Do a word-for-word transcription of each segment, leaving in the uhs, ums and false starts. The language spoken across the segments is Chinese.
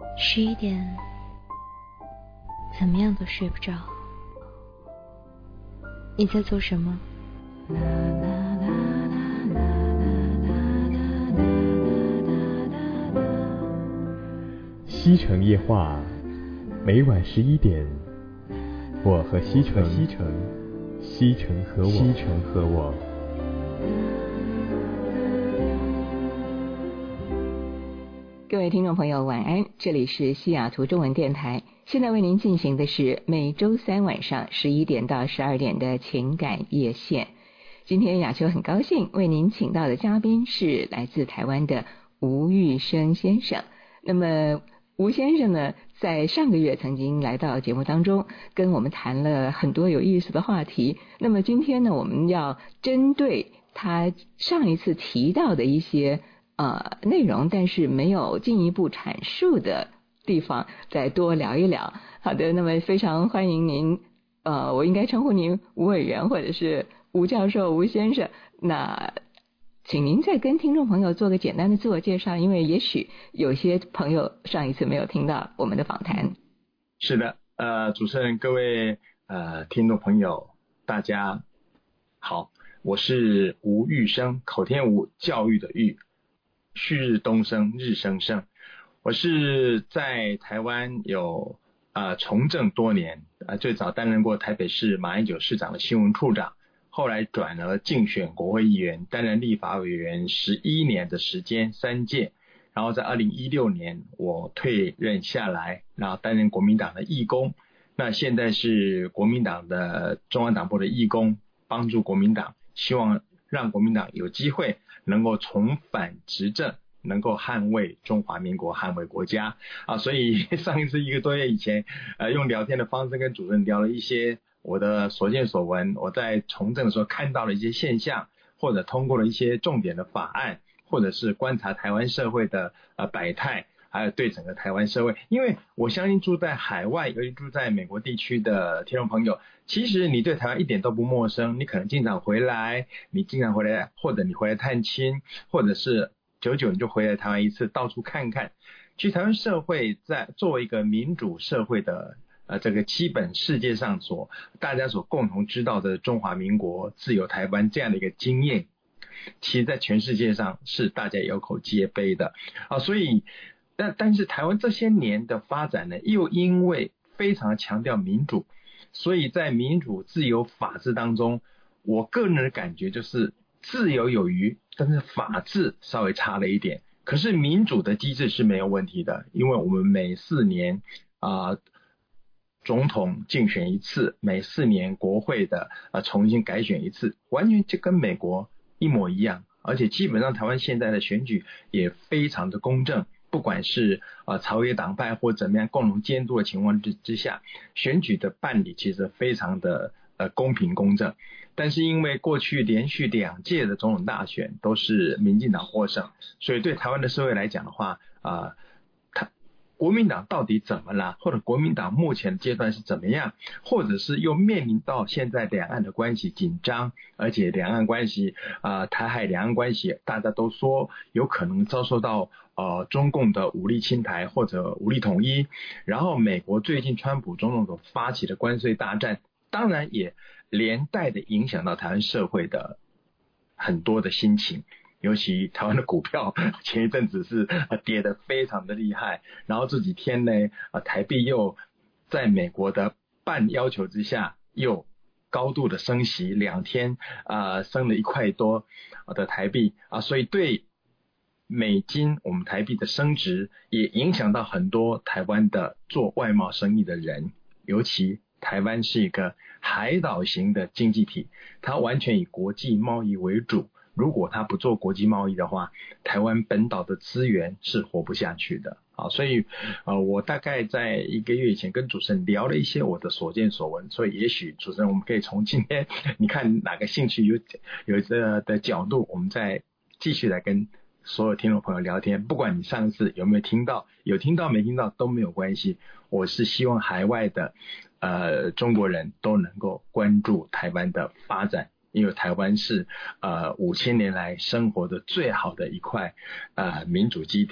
十一点，怎么样都睡不着。你在做什么？ 西城夜话，每晚十一点，我和西城，西城，西城和我，西城和我。 各位听众朋友晚安，这里是西雅图中文电台，现在为您进行的是每周三晚上十一点到十二点的情感夜线。今天雅秋很高兴为您请到的嘉宾是来自台湾的吴玉生先生。那么吴先生呢，在上个月曾经来到节目当中，跟我们谈了很多有意思的话题。那么今天呢，我们要针对他上一次提到的一些呃，内容，但是没有进一步阐述的地方，再多聊一聊。好的，那么非常欢迎您，呃，我应该称呼您吴委员或者是吴教授、吴先生。那请您再跟听众朋友做个简单的自我介绍，因为也许有些朋友上一次没有听到我们的访谈。 是的，呃，主持人、各位呃听众朋友，大家好，我是吴玉生，口天吴，教育的育。旭日东升，日升升。我是在台湾有呃从政多年，呃最早担任过台北市马英九市长的新闻处长，后来转而竞选国会议员，担任立法委员十一年的时间，三届。然后在二零一六年我退任下来，然后担任国民党的义工。那现在是国民党的中央党部的义工，帮助国民党，希望让国民党有机会能够重返执政，能够捍卫中华民国，捍卫国家啊！所以上一次一个多月以前，呃，用聊天的方式跟主任聊了一些我的所见所闻，我在从政的时候看到了一些现象，或者通过了一些重点的法案，或者是观察台湾社会的呃百态，还有对整个台湾社会，因为我相信住在海外，尤其住在美国地区的听众朋友，其实你对台湾一点都不陌生，你可能经常回来，你经常回来，或者你回来探亲，或者是久久你就回来台湾一次，到处看看。其实台湾社会在作为一个民主社会的呃这个基本世界上所大家所共同知道的中华民国自由台湾这样的一个经验，其实在全世界上是大家有口皆碑的啊，所以但但是台湾这些年的发展呢，又因为非常强调民主，所以在民主、自由、法治当中，我个人的感觉就是自由有余，但是法治稍微差了一点。可是民主的机制是没有问题的，因为我们每四年啊、呃、总统竞选一次，每四年国会的呃重新改选一次，完全就跟美国一模一样。而且基本上台湾现在的选举也非常的公正。不管是呃朝野党派或怎么样共同监督的情况之之下，选举的办理其实非常的呃公平公正。但是因为过去连续两届的总统大选都是民进党获胜，所以对台湾的社会来讲的话，啊、呃，国民党到底怎么了？或者国民党目前阶段是怎么样？或者是又面临到现在两岸的关系紧张，而且两岸关系啊、呃，台海两岸关系大家都说有可能遭受到呃中共的武力侵台或者武力统一，然后美国最近川普总统所发起的关税大战，当然也连带的影响到台湾社会的很多的心情。尤其台湾的股票前一阵子是跌得非常的厉害，然后这几天呢，台币又在美国的半要求之下又高度的升息，两天啊升了一块多的台币啊，所以对美金我们台币的升值也影响到很多台湾的做外贸生意的人，尤其台湾是一个海岛型的经济体，它完全以国际贸易为主。如果他不做国际贸易的话，台湾本岛的资源是活不下去的啊！所以呃，我大概在一个月以前跟主持人聊了一些我的所见所闻，所以也许主持人我们可以从今天你看哪个兴趣有有这的角度，我们再继续来跟所有听众朋友聊天。不管你上一次有没有听到，有听到没听到都没有关系，我是希望海外的呃中国人都能够关注台湾的发展。因为台湾是呃五千年来生活的最好的一块呃民主基地，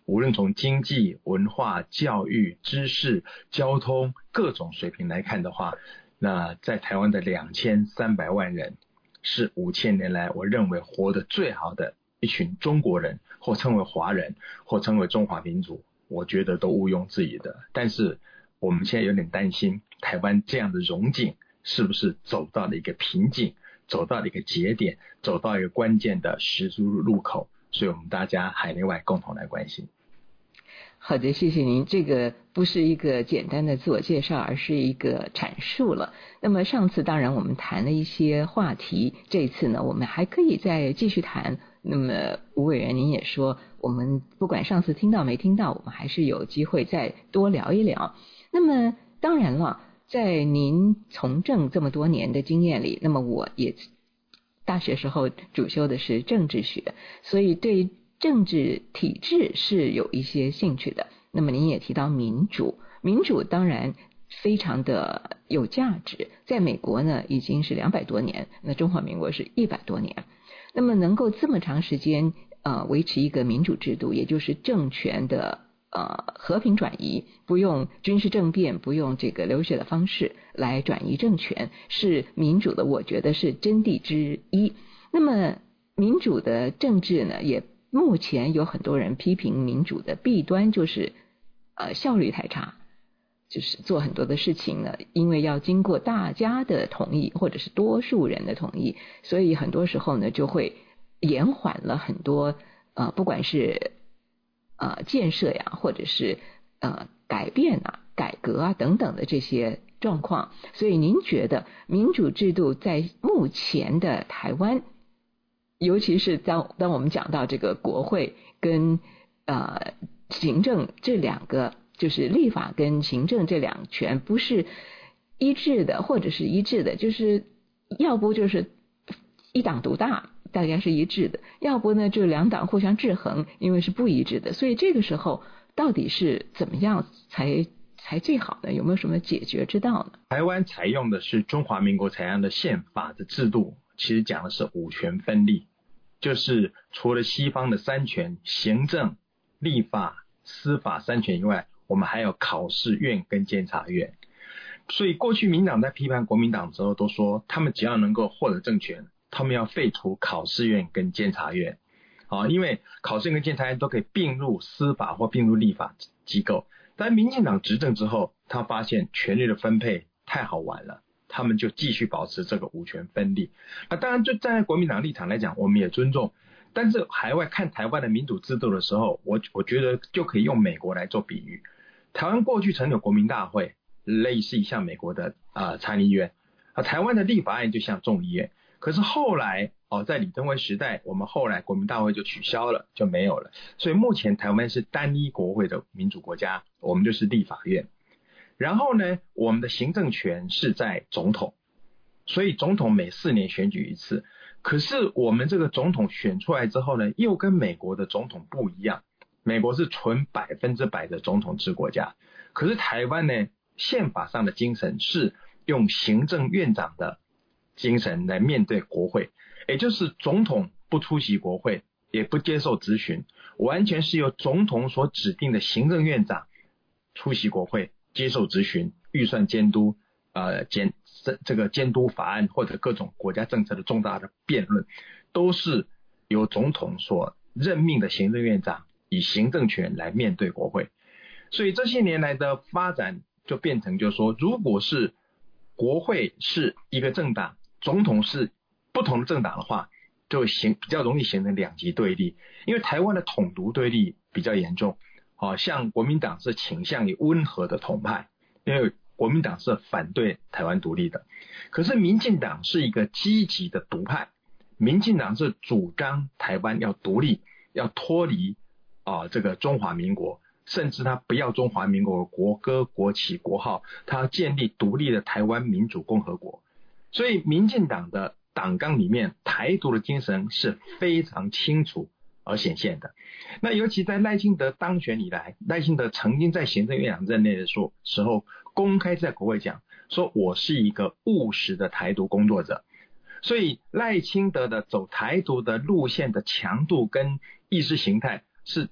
无论从经济、文化、教育、知识、交通各种水平来看的话，那在台湾的两千三百万人是五千年来我认为活得最好的一群中国人，或称为华人，或称为中华民族，我觉得都毋庸置疑的。但是我们现在有点担心，台湾这样的荣景是不是走到了一个瓶颈，走到了一个节点，走到一个关键的十字路口，所以我们大家海内外共同来关心。 好的，谢谢您。这个不是一个简单的自我介绍，而是一个阐述了。那么上次当然我们谈了一些话题，这一次呢我们还可以再继续谈。那么吴委员您也说，我们不管上次听到没听到，我们还是有机会再多聊一聊。那么当然了，在您从政这么多年的经验里，那么我也大学时候主修的是政治学，所以对政治体制是有一些兴趣的。那么您也提到民主，民主当然非常的有价值，在美国呢已经是两百多年，那中华民国是一百多年。那么能够这么长时间呃维持一个民主制度，也就是政权的呃和平转移，不用军事政变，不用这个流血的方式来转移政权，是民主的我觉得是真谛之一。那么民主的政治呢，也目前有很多人批评民主的弊端就是呃效率太差，就是做很多的事情呢，因为要经过大家的同意或者是多数人的同意，所以很多时候呢就会延缓了很多呃不管是呃建设呀，或者是呃改变啊、改革啊等等的这些状况。所以您觉得民主制度在目前的台湾，尤其是当当我们讲到这个国会跟呃行政这两个，就是立法跟行政这两权不是一致的，或者是一致的，就是要不就是一党独大，大家是一致的，要不呢就两党互相制衡，因为是不一致的。所以这个时候到底是怎么样才才最好呢？有没有什么解决之道呢？ 台湾采用的是中华民国采用的宪法的制度，其实讲的是五权分立，就是除了西方的三权，行政、立法、司法三权以外，我们还有考试院跟监察院。所以过去民党在批判国民党之后都说，他们只要能够获得政权，他们要废除考试院跟监察院。啊，因为考试院跟监察院都可以并入司法或并入立法机构。但民进党执政之后，他发现权力的分配太好玩了，他们就继续保持这个五权分立。那当然就站在国民党立场来讲，我们也尊重。但是海外看台湾的民主制度的时候，我我觉得就可以用美国来做比喻。台湾过去曾有国民大会，类似于像美国的呃参议院，啊，台湾的立法案就像众议院。可是后来哦，在李登辉时代，我们后来国民大会就取消了，就没有了。所以目前台湾是单一国会的民主国家，我们就是立法院。然后呢，我们的行政权是在总统，所以总统每四年选举一次。可是我们这个总统选出来之后呢，又跟美国的总统不一样。美国是纯百分之百的总统制国家，可是台湾呢，宪法上的精神是用行政院长的精神来面对国会，也就是总统不出席国会，也不接受质询，完全是由总统所指定的行政院长出席国会，接受质询，预算监督，呃监这个监督法案或者各种国家政策的重大的辩论，都是由总统所任命的行政院长以行政权来面对国会。所以这些年来的发展就变成就是说，如果是国会是一个政党，总统是不同的政党的话，就形比较容易形成两极对立。因为台湾的统独对立比较严重，好像国民党是倾向于温和的统派，因为国民党是反对台湾独立的。可是民进党是一个积极的独派，民进党是主张台湾要独立，要脱离啊、呃、这个中华民国，甚至他不要中华民国国歌、国旗、国号，他要建立独立的台湾民主共和国。所以民进党的党纲里面台独的精神是非常清楚而显现的。那尤其在赖清德当选以来，赖清德曾经在行政院长任内的时候公开在国会讲说，我是一个务实的台独工作者。所以赖清德的走台独的路线的强度跟意识形态是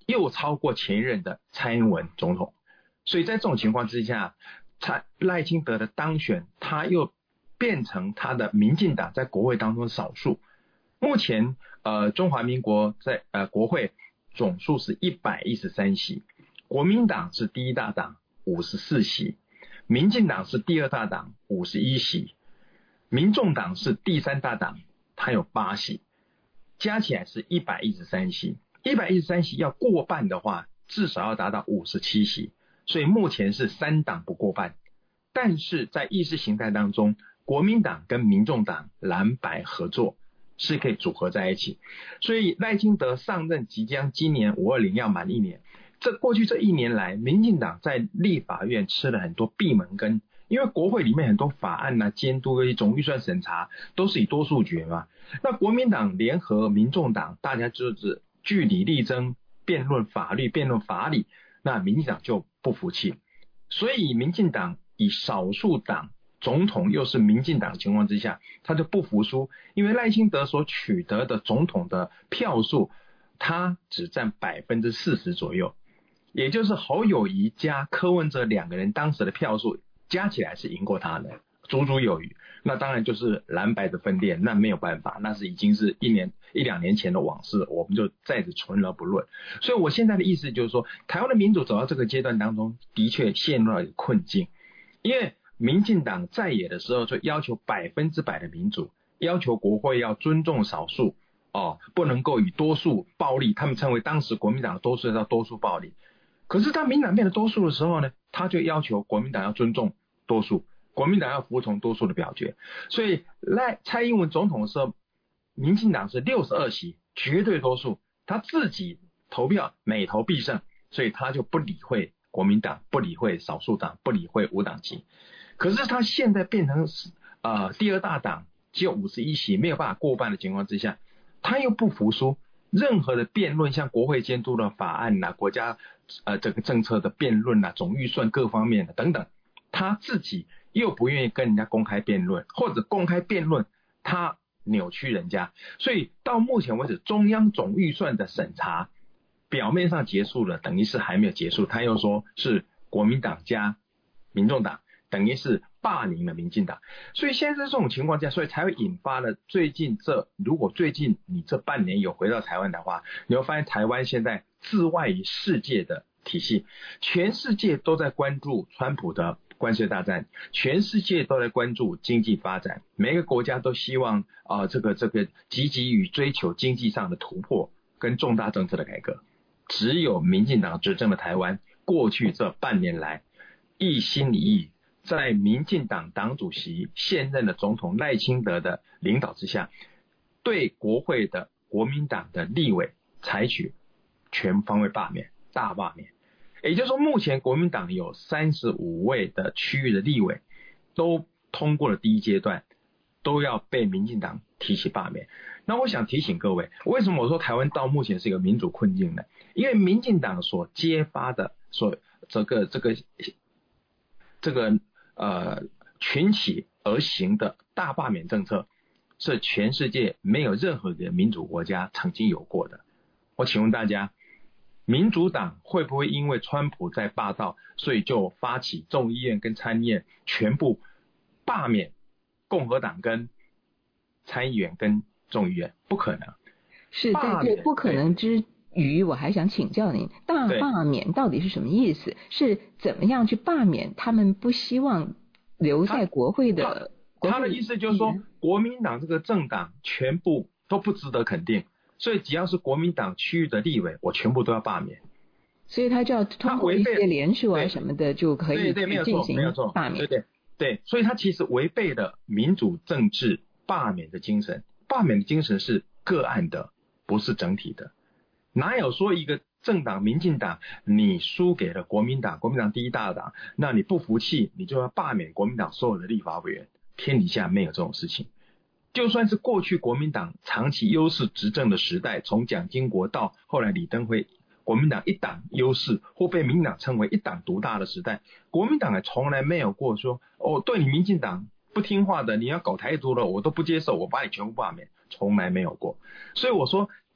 又超过前任的蔡英文总统，所以在这种情况之下，蔡赖清德的当选，他又变成他的民进党在国会当中的少数。目前呃中华民国在呃国会总数是一百一十三席，国民党是第一大党五十四席，民进党是第二大党五十一席，民众党是第三大党，它有八席，加起来是一百一十三席。一百一十三席要过半的话，至少要达到五十七席，所以目前是三党不过半。但是在意识形态当中，国民党跟民众党蓝白合作是可以组合在一起，所以赖清德上任即将今年五二零要满一年，这过去这一年来，民进党在立法院吃了很多闭门羹，因为国会里面很多法案啊、监督一种预算审查都是以多数决嘛。那国民党联合民众党，大家就是据理力争，辩论法律、辩论法理，那民进党就不服气，所以民进党以少数党总统又是民进党的情况之下，他就不服输，因为赖清德所取得的总统的票数，他只占百分之四十左右，也就是侯友宜加柯文哲两个人当时的票数加起来是赢过他的，足足有余。那当然就是蓝白的分裂，那没有办法，那是已经是一年一两年前的往事，我们就在此存而不论。所以我现在的意思就是说，台湾的民主走到这个阶段当中，的确陷入了困境，因为民进党在野的时候就要求百分之百的民主，要求国会要尊重少数哦，不能够以多数暴力，他们称为当时国民党的多数叫多数暴力。可是当民进党变成多数的时候呢，他就要求国民党要尊重多数，国民党要服从多数的表决。所以赖蔡英文总统的时候，民进党是六十二席，绝对多数，他自己投票每投必胜，所以他就不理会国民党，不理会少数党，不理会无党籍。可是他现在变成呃第二大党，只有五十一席，没有办法过半的情况之下，他又不服输，任何的辩论，像国会监督的法案啊、国家呃这个政策的辩论啊、总预算各方面的等等，他自己又不愿意跟人家公开辩论，或者公开辩论他扭曲人家，所以到目前为止，中央总预算的审查表面上结束了，等于是还没有结束，他又说是国民党加民众党，等于是霸凌了民进党。所以现在在这种情况下，所以才会引发了最近这，如果最近你这半年有回到台湾的话，你会发现台湾现在自外于世界的体系，全世界都在关注川普的关税大战，全世界都在关注经济发展，每个国家都希望啊、呃、这个这个积极于追求经济上的突破跟重大政策的改革。只有民进党执政的台湾，过去这半年来一心一意，在民进党党主席现任的总统赖清德的领导之下，对国会的国民党的立委采取全方位罢免，大罢免。也就是说，目前国民党有三十五位的区域的立委都通过了第一阶段，都要被民进党提起罢免。那我想提醒各位，为什么我说台湾到目前是一个民主困境呢？因为民进党所揭发的所这个这个这个呃群起而行的大罢免政策，是全世界没有任何的民主国家曾经有过的。我请问大家，民主党会不会因为川普在霸道，所以就发起众议院跟参议院全部罢免共和党跟参议员跟众议院？不可能。 是在这不可能之余，我还想请教您，大罢免到底是什么意思？是怎么样去罢免他们不希望留在国会的？ 他, 他, 他的意思就是说，国民党这个政党全部都不值得肯定，所以只要是国民党区域的立委，我全部都要罢免。 所以他就要通过一些联署啊什么的，就可以进行罢免。 对对对，所以他其实违背了民主政治罢免的精神。罢免的精神是个案的，不是整体的。哪有说一个政党民进党你输给了国民党，国民党第一大党，那你不服气你就要罢免国民党所有的立法委员？天底下没有这种事情。就算是过去国民党长期优势执政的时代，从蒋经国到后来李登辉，国民党一党优势或被民进党称为一党独大的时代，国民党也从来没有过说哦，对你民进党不听话的，你要搞台独了，我都不接受，我把你全部罢免，从来没有过。所以我说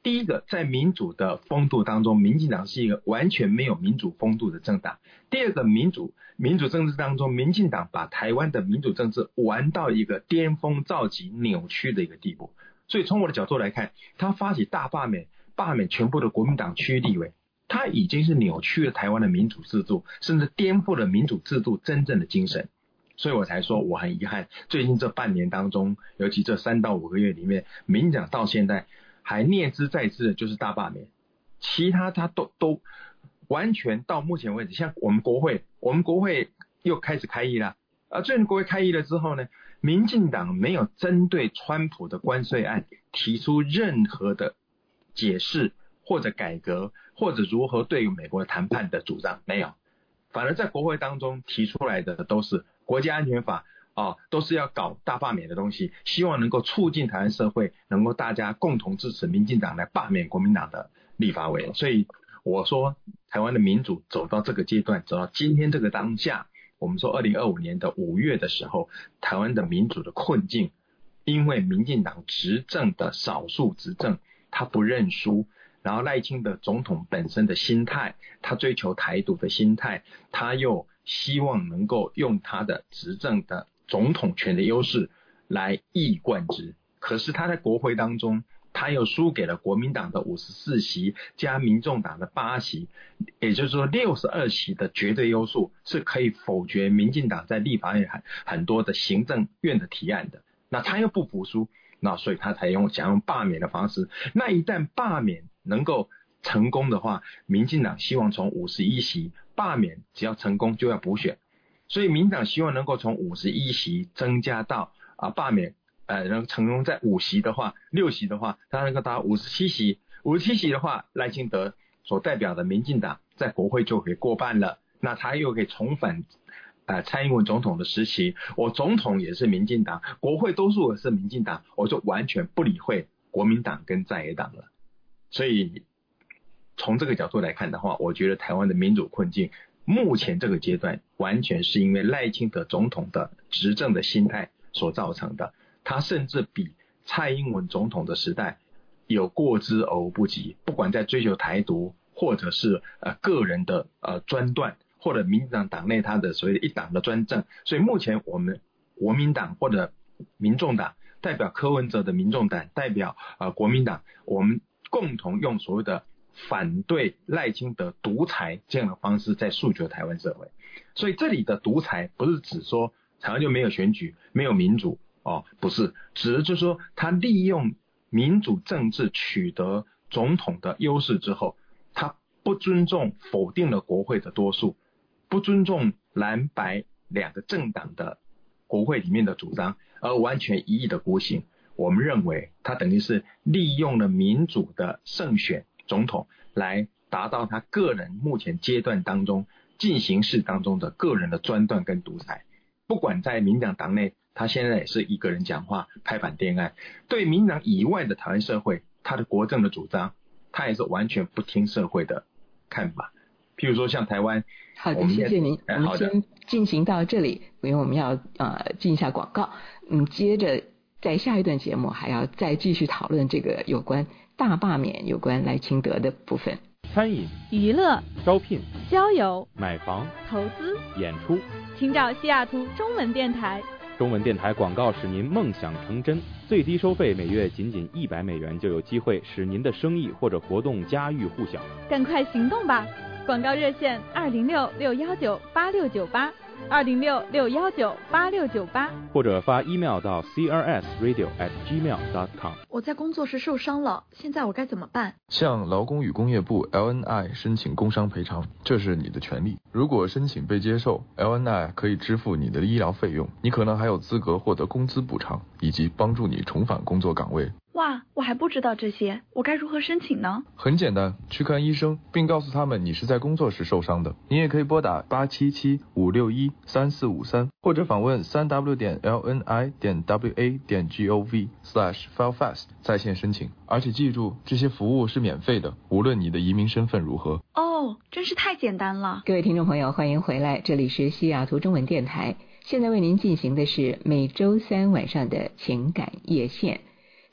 第一个，在民主的风度当中，民进党是一个完全没有民主风度的政党。第二个，民主民主政治当中，民进党把台湾的民主政治玩到一个巅峰造极扭曲的一个地步。所以从我的角度来看，他发起大罢免，罢免全部的国民党区立委，他已经是扭曲了台湾的民主制度，甚至颠覆了民主制度真正的精神。所以我才说我很遗憾，最近这半年当中，尤其这三到五个月里面，民进党到现在还念之在之的就是大罢免，其他他都都完全到目前为止，像我们国会，我们国会又开始开议了，啊，最近国会开议了之后呢，民进党没有针对川普的关税案提出任何的解释或者改革或者如何对美国谈判的主张，没有，反而在国会当中提出来的都是国家安全法啊，都是要搞大罢免的东西，希望能够促进台湾社会能够大家共同支持民进党来罢免国民党的立法委员。所以我说台湾的民主走到这个阶段，走到今天这个当下，我们说二零二五年的五月的时候，台湾的民主的困境，因为民进党执政的少数执政，他不认输，然后赖清德总统本身的心态，他追求台独的心态，他又希望能够用他的执政的总统权的优势来一以贯之。可是他在国会当中，他又输给了国民党的五十四席加民众党的八席，也就是说六十二席的绝对优数是可以否决民进党在立法院很多的行政院的提案的。那他又不服输，那所以他才用想用罢免的方式。那一旦罢免能够成功的话，民进党希望从五十一席罢免，只要成功就要补选，所以民进党希望能够从五十一席增加到啊罢免呃能成功在五席的话，六席的话，他能够达五十七席，五十七席的话，赖清德所代表的民进党在国会就可以过半了，那他又可以重返呃蔡英文总统的时期，我总统也是民进党，国会多数也是民进党，我就完全不理会国民党跟在野党了。所以从这个角度来看的话，我觉得台湾的民主困境目前这个阶段完全是因为赖清德总统的执政的心态所造成的，他甚至比蔡英文总统的时代有过之而无不及，不管在追求台独或者是呃个人的呃专断，或者民进党党内他的所谓的一党的专政。所以目前我们国民党或者民众党代表柯文哲的民众党，代表呃国民党，我们共同用所谓的反对赖清德独裁这样的方式在诉求台湾社会。所以这里的独裁不是指说台湾就没有选举没有民主哦，不是，只是就是说他利用民主政治取得总统的优势之后，他不尊重否定了国会的多数，不尊重蓝白两个政党的国会里面的主张，而完全一意的孤行。我们认为他等于是利用了民主的胜选总统来达到他个人目前阶段当中进行式当中的个人的专断跟独裁。不管在民进党党内，他现在也是一个人讲话拍板定案，对民进党以外的台湾社会，他的国政的主张他也是完全不听社会的看法。譬如说像台湾， 好的，谢谢您。我们先进行到这里，因为我们要呃进一下广告。嗯，接着在下一段节目还要再继续讨论这个有关大罢免、有关赖清德的部分。 餐饮、 娱乐、 招聘、 交友、 买房、 投资、 演出， 请找西雅图中文电台。 中文电台广告使您梦想成真，最低收费每月仅仅一百美元，就有机会使您的生意或者活动家喻户晓。 赶快行动吧！广告热线二零六六幺九八六九八，二零六六幺九八六九八， 或者发 email 到 c r s radio at gmail dot com。 我在工作时受伤了，现在我该怎么办？ 向劳工与工业部 L N I 申请工伤赔偿，这是你的权利。如果申请被接受， L N I 可以支付你的医疗费用，你可能还有资格获得工资补偿，以及帮助你重返工作岗位。 哇，我还不知道这些，我该如何申请呢？ 很简单，去看医生，并告诉他们你是在工作时受伤的。你也可以拨打八七七五六一三四五三，或者访问三 w 点 l n i 点 w a 点 g o v slash file fast 在线申请。而且记住，这些服务是免费的，无论你的移民身份如何。 哦，真是太简单了。 各位听众朋友，欢迎回来，这里是西雅图中文电台，现在为您进行的是每周三晚上的情感夜线。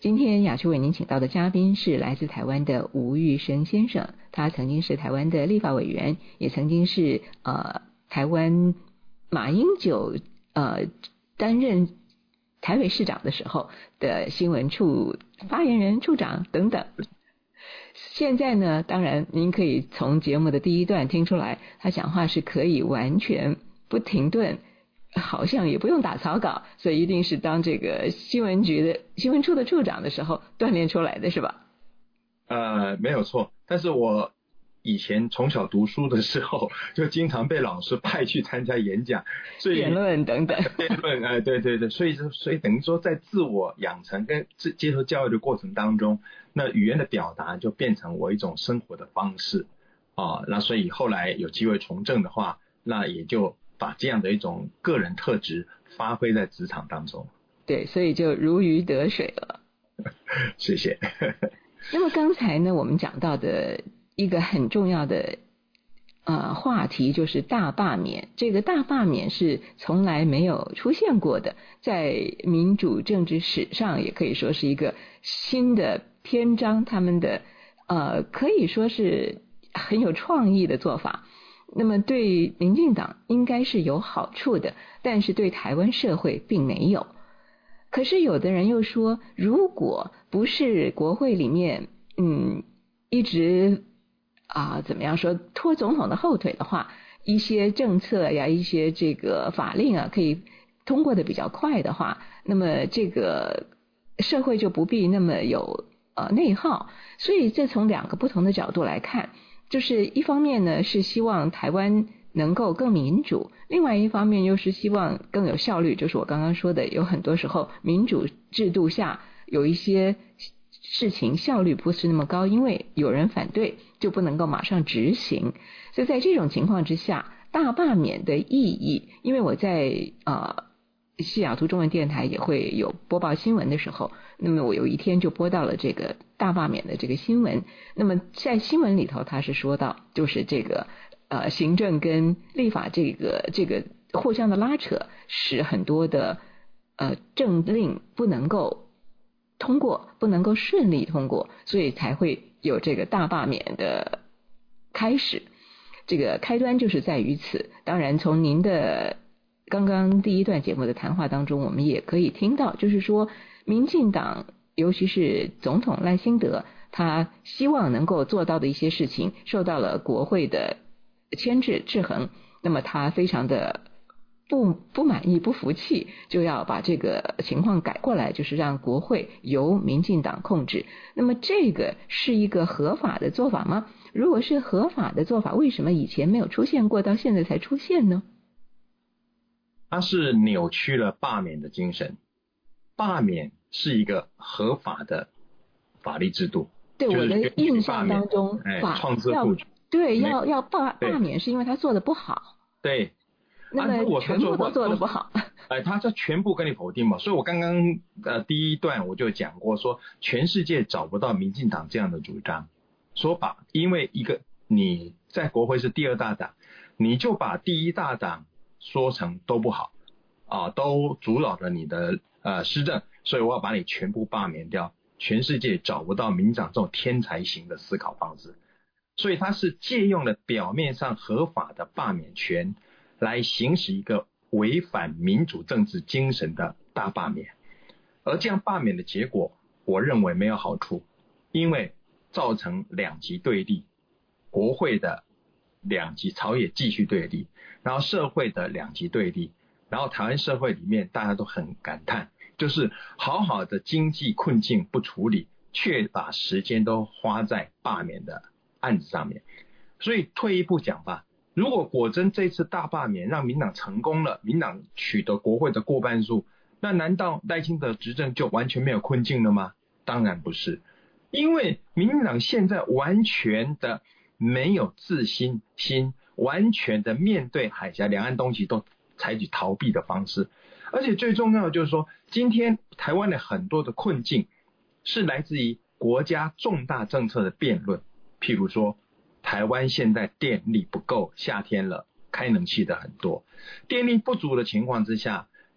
今天雅秋为您请到的嘉宾是来自台湾的吴玉生先生，他曾经是台湾的立法委员，也曾经是呃台湾马英九呃担任台北市长的时候的新闻处发言人、处长等等。现在呢，当然您可以从节目的第一段听出来，他讲话是可以完全不停顿，好像也不用打草稿，所以一定是当这个新闻局的新闻处的处长的时候锻炼出来的，是吧？ 呃，没有错。但是我以前从小读书的时候，就经常被老师派去参加演讲、所以辩论等等。 辩论，哎，对对对，所以所以等于说，在自我养成跟接受教育的过程当中，那语言的表达就变成我一种生活的方式啊。那所以后来有机会从政的话，那也就把这样的一种个人特质发挥在职场当中。 对，所以就如鱼得水了。 谢谢。 那么刚才呢，我们讲到的一个很重要的呃话题就是大罢免。这个大罢免是从来没有出现过的，在民主政治史上也可以说是一个新的篇章，他们的呃可以说是很有创意的做法。那么对民进党应该是有好处的，但是对台湾社会并没有。可是有的人又说，如果不是国会里面嗯一直啊怎么样说拖总统的后腿的话，一些政策呀，一些这个法令啊可以通过的比较快的话，那么这个社会就不必那么有呃内耗。所以这从两个不同的角度来看，就是一方面呢是希望台湾能够更民主，另外一方面又是希望更有效率，就是我刚刚说的，有很多时候民主制度下有一些事情效率不是那么高，因为有人反对就不能够马上执行。所以在这种情况之下，大罢免的意义，因为我在呃西雅图中文电台也会有播报新闻的时候，那么我有一天就播到了这个大罢免的这个新闻。那么在新闻里头他是说到，就是这个呃行政跟立法这个这个互相的拉扯，使很多的呃政令不能够通过，不能够顺利通过，所以才会有这个大罢免的开始。这个开端就是在于此。当然从您的刚刚第一段节目的谈话当中，我们也可以听到，就是说民进党尤其是总统赖清德，他希望能够做到的一些事情受到了国会的牵制制衡，那么他非常的不不满意不服气，就要把这个情况改过来，就是让国会由民进党控制。那么这个是一个合法的做法吗？如果是合法的做法，为什么以前没有出现过，到现在才出现呢？ 它是扭曲了罢免的精神。罢免是一个合法的法律制度。 对，我的印象当中， 法创制复决， 对，要要罢罢免是因为他做的不好。 对， 那么全部都做的不好。 哎，他这全部跟你否定嘛。所以我刚刚呃第一段我就讲过，说全世界找不到民进党这样的主张，说把因为一个你在国会是第二大党，你就把第一大党说成都不好啊，都阻扰了你的呃施政，所以我要把你全部罢免掉。全世界找不到民进党这种天才型的思考方式，所以他是借用了表面上合法的罢免权来行使一个违反民主政治精神的大罢免。而这样罢免的结果，我认为没有好处，因为造成两极对立，国会的两极朝野继续对立，然后社会的两极对立，然后台湾社会里面大家都很感叹，就是好好的经济困境不处理，却把时间都花在罢免的案子上面。所以退一步讲吧，如果果真这次大罢免让民党成功了，民党取得国会的过半数，那难道赖清德执政就完全没有困境了吗？当然不是，因为民进党现在完全的没有自信心，完全的面对海峡两岸东西都采取逃避的方式。而且最重要的就是说，今天台湾的很多的困境是来自于国家重大政策的辩论，譬如说台湾现在电力不够，夏天了开冷气的很多，电力不足的情况之下，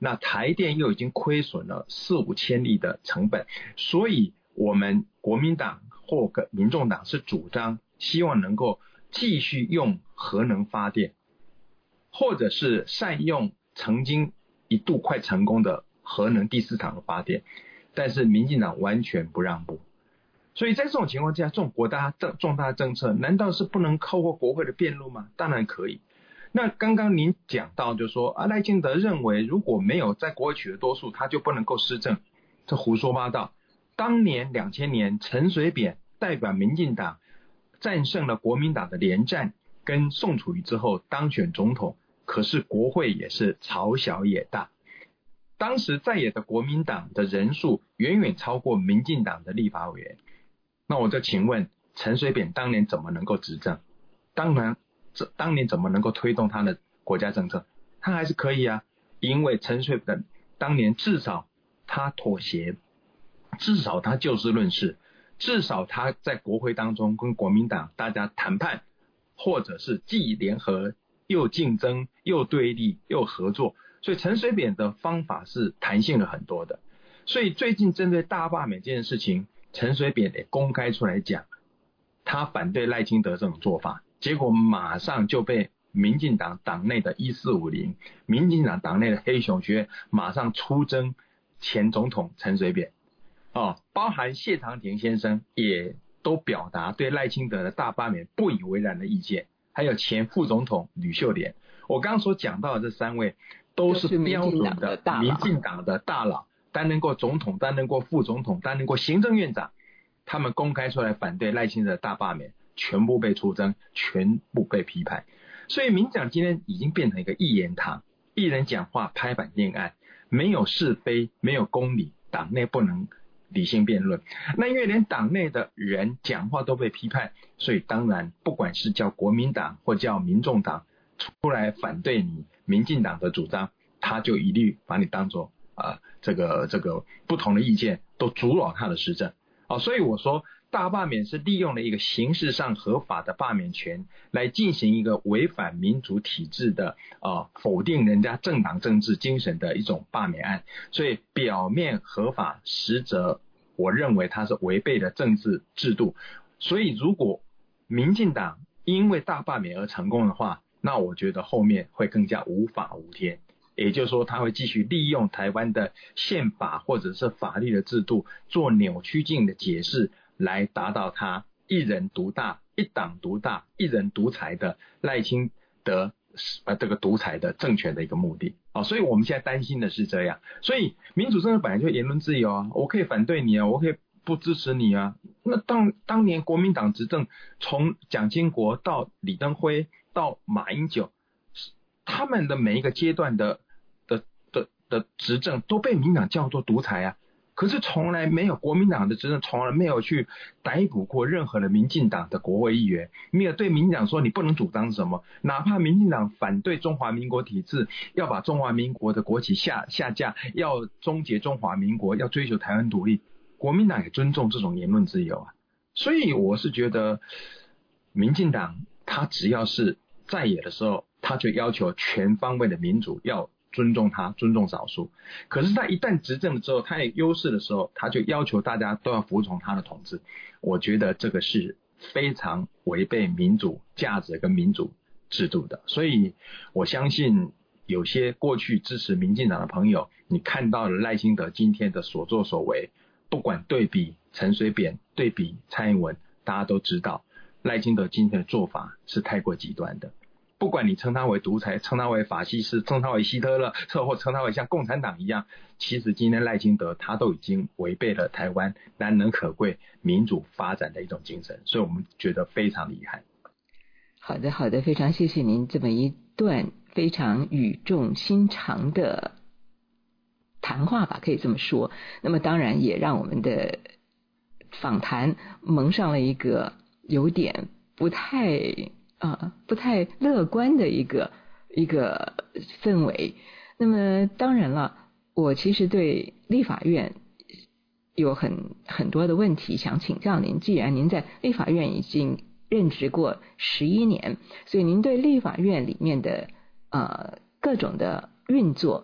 那台电又已经亏损了四五千亿的成本，所以我们国民党或民众党是主张希望能够继续用核能发电，或者是善用曾经一度快成功的核能第四厂的发电，但是民进党完全不让步。所以在这种情况之下，这种国家重大政策难道是不能透过国会的辩论吗？当然可以。那刚刚您讲到就是说啊，赖清德认为如果没有在国会取得多数，他就不能够施政，这胡说八道。当年两千年陈水扁代表民进党战胜了国民党的连战跟宋楚瑜之后当选总统，可是国会也是朝小野大，当时在野的国民党的人数远远超过民进党的立法委员。那我就请问陈水扁当年怎么能够执政？当然这当年怎么能够推动他的国家政策？他还是可以啊，因为陈水扁当年至少他妥协，至少他就事论事，至少他在国会当中跟国民党大家谈判，或者是既联合又竞争又对立又合作，所以陈水扁的方法是弹性了很多的。所以最近针对大罢免这件事情，陈水扁也公开出来讲，他反对赖清德这种做法，结果马上就被民进党党内的一四五零，民进党党内的黑熊学马上出征前总统陈水扁，哦，包含谢长廷先生也都表达对赖清德的大罢免不以为然的意见，还有前副总统吕秀莲。我刚刚所讲到的这三位都是标准的民进党的大佬，担任过总统，担任过副总统，担任过行政院长，他们公开出来反对赖清德的大罢免，全部被出征，全部被批判。所以民进党今天已经变成一个一言堂，一人讲话拍板定案，没有是非，没有公理，党内不能理性辩论。那因为连党内的人讲话都被批判，所以当然不管是叫国民党或叫民众党出来反对你民进党的主张，他就一律把你当作呃这个这个不同的意见都阻扰他的施政。哦，所以我说大罢免是利用了一个形式上合法的罢免权来进行一个违反民主体制的呃否定人家政党政治精神的一种罢免案，所以表面合法，实则我认为它是违背了政治制度。所以如果民进党因为大罢免而成功的话，那我觉得后面会更加无法无天。也就是说他会继续利用台湾的宪法或者是法律的制度做扭曲性的解释，来达到他一人独大、一党独大、一人独裁的赖清德呃这个独裁的政权的一个目的。哦，所以我们现在担心的是这样。所以民主政治本来就言论自由啊，我可以反对你啊，我可以不支持你啊。那当当年国民党执政，从蒋经国到李登辉到马英九，他们的每一个阶段的的的的执政都被民党叫做独裁啊，可是从来没有国民党的执政从来没有去逮捕过任何的民进党的国会议员，没有对民进党说你不能主张什么，哪怕民进党反对中华民国体制，要把中华民国的国旗下下架，要终结中华民国，要追求台湾独立，国民党也尊重这种言论自由啊。所以我是觉得民进党他只要是在野的时候，他就要求全方位的民主，要尊重他，尊重少数。可是他一旦执政之后，他有优势的时候，他就要求大家都要服从他的统治。我觉得这个是非常违背民主价值跟民主制度的。所以我相信有些过去支持民进党的朋友，你看到了赖清德今天的所作所为，不管对比陈水扁，对比蔡英文，大家都知道赖清德今天的做法是太过极端的。不管你称他为独裁，称他为法西斯，称他为希特勒，或称他为像共产党一样，其实今天赖清德他都已经违背了台湾难能可贵民主发展的一种精神，所以我们觉得非常遗憾。 好的好的，非常谢谢您这么一段非常语重心长的谈话吧，可以这么说。那么当然也让我们的访谈蒙上了一个有点不太啊，不太乐观的一个一个氛围。那么当然了，我其实对立法院有很很多的问题想请教您。既然您在立法院已经任职过十一年，所以您对立法院里面的呃各种的运作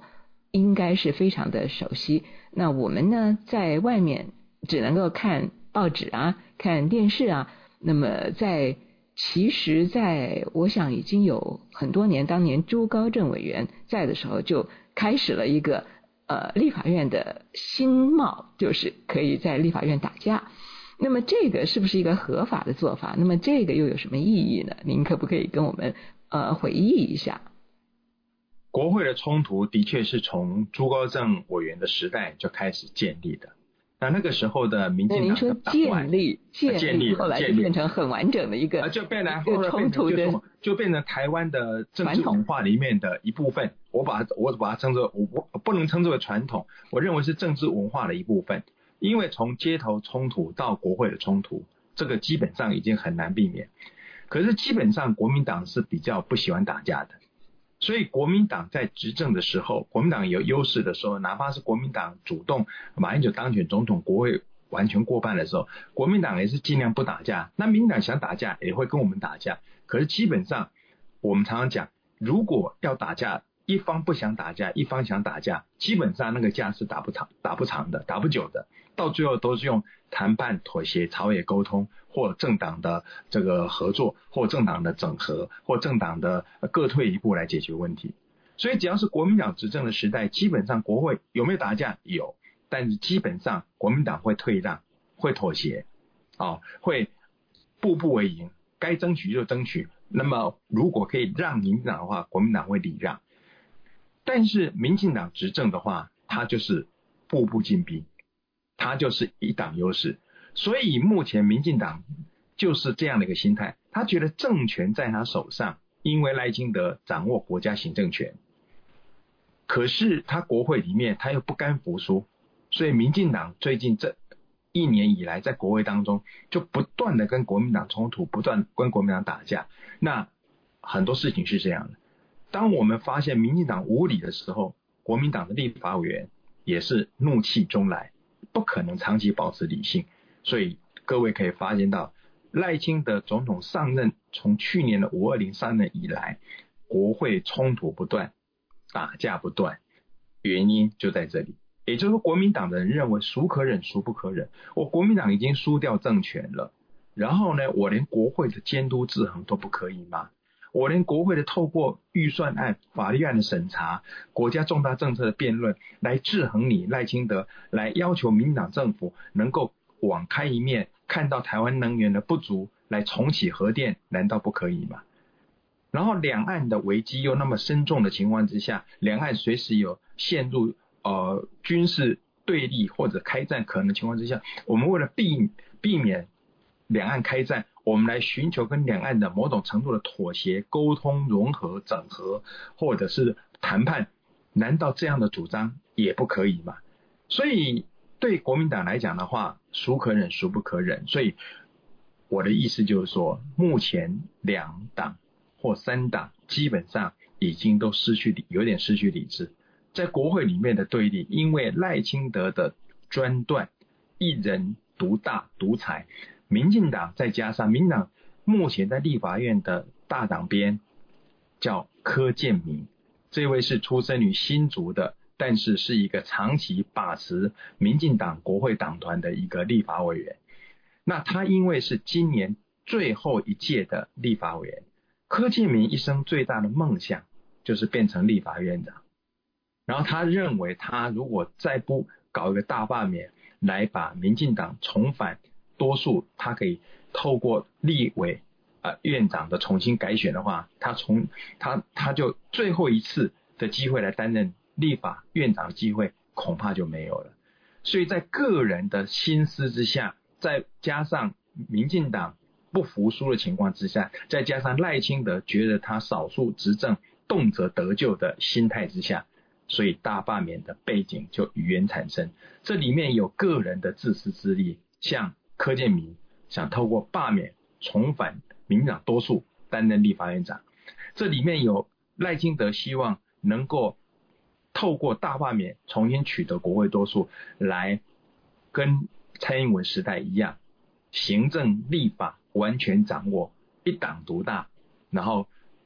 应该是非常的熟悉。那我们呢，在外面只能够看报纸啊，看电视啊，那么在其实在我想已经有很多年，当年朱高正委员在的时候，就开始了一个呃立法院的新貌，就是可以在立法院打架。那么这个是不是一个合法的做法？那么这个又有什么意义呢？您可不可以跟我们呃回忆一下？ 国会的冲突的确是从朱高正委员的时代就开始建立的。那那个时候的民进党的党外建立建立建立后来就变成很完整的一个、 啊、就变成一个冲突的， 就变成台湾的政治文化里面的一部分。我把我把它称作我不能称之为传统，我认为是政治文化的一部分。因为从街头冲突到国会的冲突，这个基本上已经很难避免。可是基本上国民党是比较不喜欢打架的，所以国民党在执政的时候，国民党有优势的时候，哪怕是国民党主动马英九当选总统，国会完全过半的时候，国民党也是尽量不打架。那民进党想打架也会跟我们打架，可是基本上我们常常讲，如果要打架，一方不想打架，一方想打架，基本上那个架是打不长、打不长的，打不久的，到最后都是用谈判、妥协、朝野沟通，或政党的这个合作，或政党的整合，或政党的各退一步来解决问题。所以只要是国民党执政的时代，基本上国会有没有打架？有，但是基本上国民党会退让，会妥协，哦，会步步为营，该争取就争取。那么如果可以让民进党的话，国民党会礼让。但是民进党执政的话，他就是步步紧逼，他就是一党优势。所以目前民进党就是这样的一个心态，他觉得政权在他手上，因为赖清德掌握国家行政权，可是他国会里面他又不甘服输，所以民进党最近这一年以来在国会当中就不断的跟国民党冲突，不断跟国民党打架。那很多事情是这样的，当我们发现民进党无理的时候，国民党的立法委员也是怒气中来，不可能长期保持理性。所以各位可以发现到，赖清德总统上任，从去年的五二零上任以来，国会冲突不断，打架不断，原因就在这里。也就是说，国民党的人认为孰可忍孰不可忍，我国民党已经输掉政权了，然后呢，我连国会的监督制衡都不可以吗？我连国会的透过预算案、法律案的审查、国家重大政策的辩论来制衡你赖清德，来要求民进党政府能够网开一面，看到台湾能源的不足，来重启核电，难道不可以吗？然后两岸的危机又那么深重的情况之下，两岸随时有陷入呃军事对立或者开战可能的情况之下，我们为了避避免两岸开战，我们来寻求跟两岸的某种程度的妥协、沟通、融合、整合，或者是谈判，难道这样的主张也不可以吗？所以对国民党来讲的话，孰可忍孰不可忍。所以我的意思就是说，目前两党或三党基本上已经都失去理，有点失去理智。在国会里面的对立，因为赖清德的专断，一人独大独裁，民进党再加上民进党目前在立法院的大党鞭叫柯建铭，这位是出生于新竹的，但是是一个长期把持民进党国会党团的一个立法委员。那他因为是今年最后一届的立法委员，柯建铭一生最大的梦想就是变成立法院长，然后他认为他如果再不搞一个大罢免来把民进党重返多数，他可以透过立委、呃、院长的重新改选的话，他从他他就最后一次的机会来担任立法院长的机会恐怕就没有了。所以在个人的心思之下，再加上民进党不服输的情况之下，再加上赖清德觉得他少数执政动辄得咎的心态之下，所以大罢免的背景就语言产生。这里面有个人的自私自利，像柯建铭想透过罢免重返民进党多数担任立法院长，这里面有赖清德希望能够透过大罢免重新取得国会多数，来跟蔡英文时代一样，行政立法完全掌握，一党独大，然后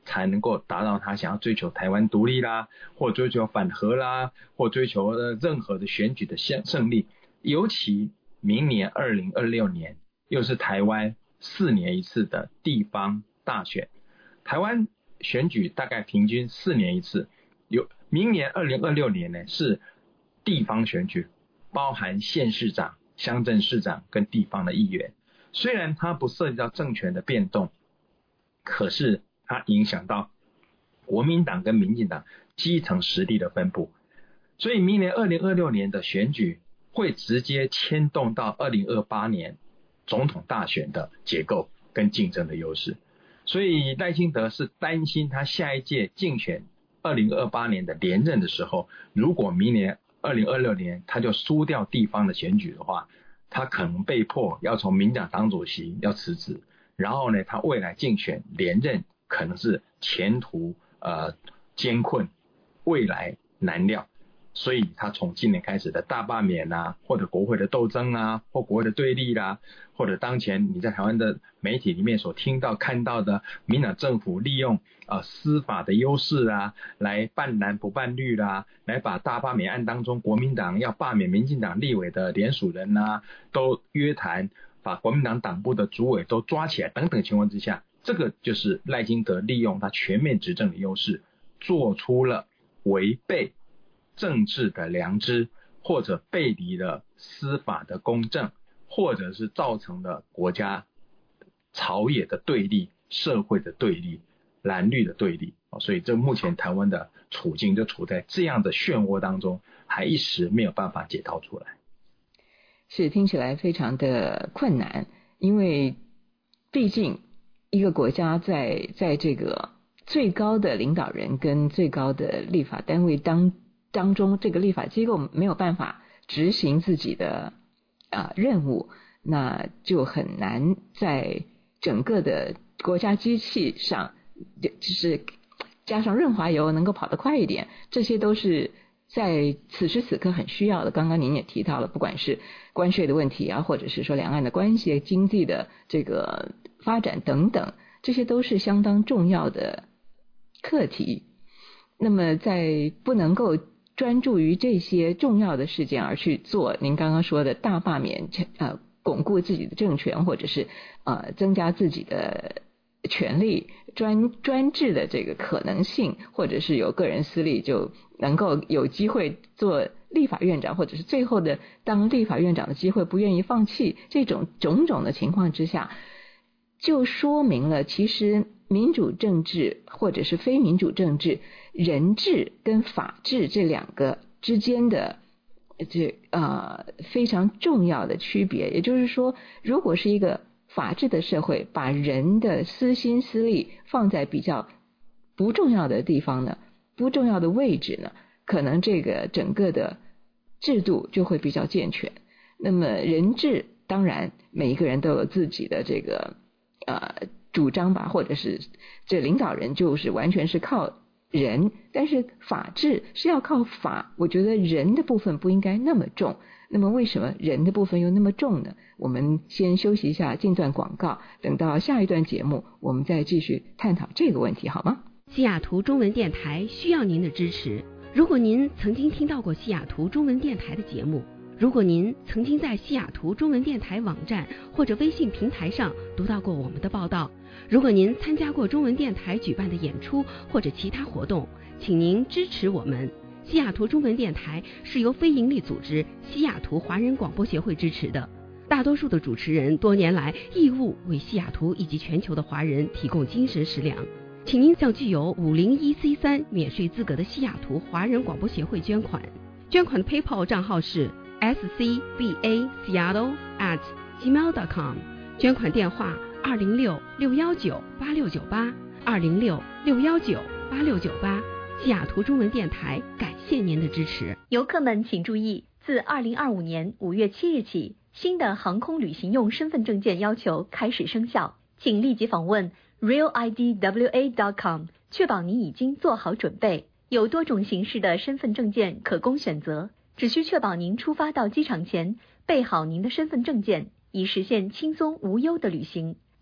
才能够达到他想要追求台湾独立啦，或追求反核啦，或追求任何的选举的胜利。尤其明年二零二六年又是台湾四年一次的地方大选，台湾选举大概平均四年一次，有明年二零二六年呢是地方选举，包含县市长、乡镇市长跟地方的议员。虽然它不涉及到政权的变动，可是它影响到国民党跟民进党基层实力的分布，所以明年二零二六年的选举会直接牵动到二零二八年总统大选的结构跟竞争的优势。所以赖清德是担心他下一届竞选二零二八年的连任的时候，如果明年二零二六年他就输掉地方的选举的话，他可能被迫要从民进党党主席要辞职，然后呢他未来竞选连任可能是前途呃艰困，未来难料。所以他从今年开始的大罢免啊，或者国会的斗争啊，或国会的对立啦、啊，或者当前你在台湾的媒体里面所听到看到的民党政府利用呃司法的优势啊，来办蓝不办绿啦、啊，来把大罢免案当中国民党要罢免民进党立委的联署人啊都约谈，把国民党党部的主委都抓起来等等情况之下，这个就是赖清德利用他全面执政的优势，做出了违背政治的良知，或者背离了司法的公正，或者是造成了国家朝野的对立、社会的对立、蓝绿的对立。所以这目前台湾的处境就处在这样的漩涡当中，还一时没有办法解套出来。 是，听起来非常的困难，因为毕竟一个国家在在这个最高的领导人跟最高的立法单位当当中，这个立法机构没有办法执行自己的啊、呃、任务，那就很难在整个的国家机器上，就是加上润滑油能够跑得快一点，这些都是在此时此刻很需要的。刚刚您也提到了，不管是关税的问题啊，或者是说两岸的关系、经济的这个发展等等，这些都是相当重要的课题。那么在不能够专注于这些重要的事件而去做您刚刚说的大罢免，呃，巩固自己的政权，或者是呃增加自己的权力专专制的这个可能性，或者是有个人私利就能够有机会做立法院长，或者是最后的当立法院长的机会不愿意放弃，这种种种的情况之下，就说明了其实民主政治或者是非民主政治，人治跟法治这两个之间的这呃非常重要的区别。也就是说，如果是一个法治的社会，把人的私心私利放在比较不重要的地方呢，不重要的位置呢，可能这个整个的制度就会比较健全。那么人治当然每一个人都有自己的这个呃主张吧，或者是这领导人就是完全是靠人，但是法治是要靠法，我觉得人的部分不应该那么重。那么为什么人的部分又那么重呢？我们先休息一下，进段广告，等到下一段节目我们再继续探讨这个问题，好吗？ 西雅图中文电台需要您的支持。如果您曾经听到过西雅图中文电台的节目，如果您曾经在西雅图中文电台网站或者微信平台上读到过我们的报道，如果您参加过中文电台举办的演出或者其他活动，请您支持我们。西雅图中文电台是由非营利组织西雅图华人广播协会支持的，大多数的主持人多年来义务为西雅图以及全球的华人提供精神食粮，请您向具有五零一 C 三 免税资格的西雅图华人广播协会捐款。捐款的 PayPal 账号是 s c b a seattle at gmail dot com， 捐款电话二零六六幺九八六九八二零六六幺九八六九八。西雅图中文电台感谢您的支持。 游客们请注意，自二零二五年五月七日起，新的航空旅行用身份证件要求开始生效，请立即访问 real I D W A dot com， 确保您已经做好准备。有多种形式的身份证件可供选择，只需确保您出发到机场前备好您的身份证件，以实现轻松无忧的旅行。